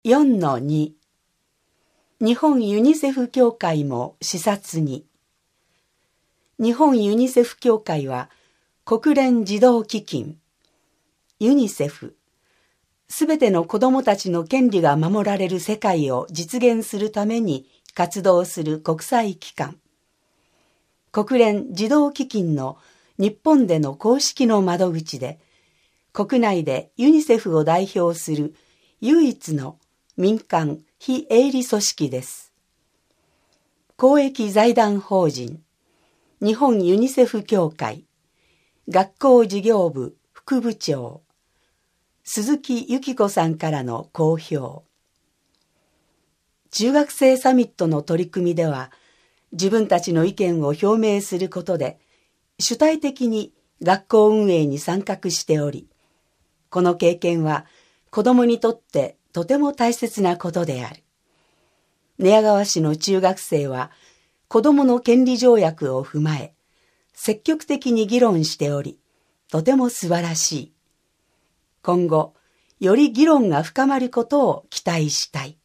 4-2 日本ユニセフ協会も視察に。日本ユニセフ協会は国連児童基金、ユニセフ、すべての子どもたちの権利が守られる世界を実現するために活動する国際機関。国連児童基金の日本での公式の窓口で、国内でユニセフを代表する唯一の民間非営利組織です。公益財団法人日本ユニセフ協会学校事業部副部長鈴木由紀子さんからの講評。中学生サミットの取り組みでは、自分たちの意見を表明することで主体的に学校運営に参画しており、この経験は子どもにとってとても大切なことである。寝屋川市の中学生は子どもの権利条約を踏まえ、積極的に議論しており、とても素晴らしい。今後、より議論が深まることを期待したい。